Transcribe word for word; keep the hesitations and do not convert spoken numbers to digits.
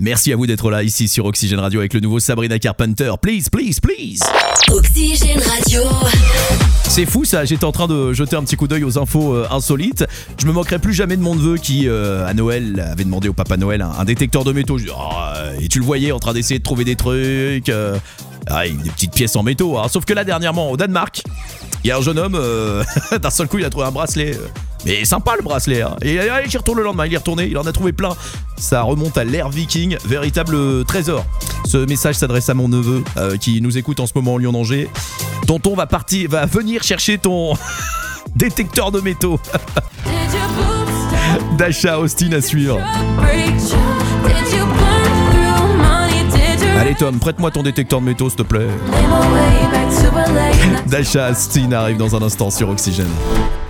Merci à vous d'être là ici sur Oxygène Radio avec le nouveau Sabrina Carpenter. Please, please, please. Oxygène Radio. C'est fou ça, j'étais en train de jeter un petit coup d'œil aux infos euh, insolites. Je me moquerai plus jamais de mon neveu qui, euh, à Noël, avait demandé au Papa Noël un, un détecteur de métaux. Je dis, oh, et tu le voyais en train d'essayer de trouver des trucs, euh, ah, des petites pièces en métaux. Hein. Sauf que là, dernièrement, au Danemark, il y a un jeune homme, euh, d'un seul coup, il a trouvé un bracelet. Euh, mais sympa le bracelet. Hein. Et allez, j'y retourne le lendemain, il est retourné, il en a trouvé plein. Ça remonte à l'ère viking, véritable trésor. Ce message s'adresse à mon neveu euh, qui nous écoute en ce moment en Lyon-Angers. Tonton va partir, va venir chercher ton détecteur de métaux. Dasha Austin à suivre. Allez Tom, prête-moi ton détecteur de métaux s'il te plaît. Dasha Austin arrive dans un instant sur Oxygène.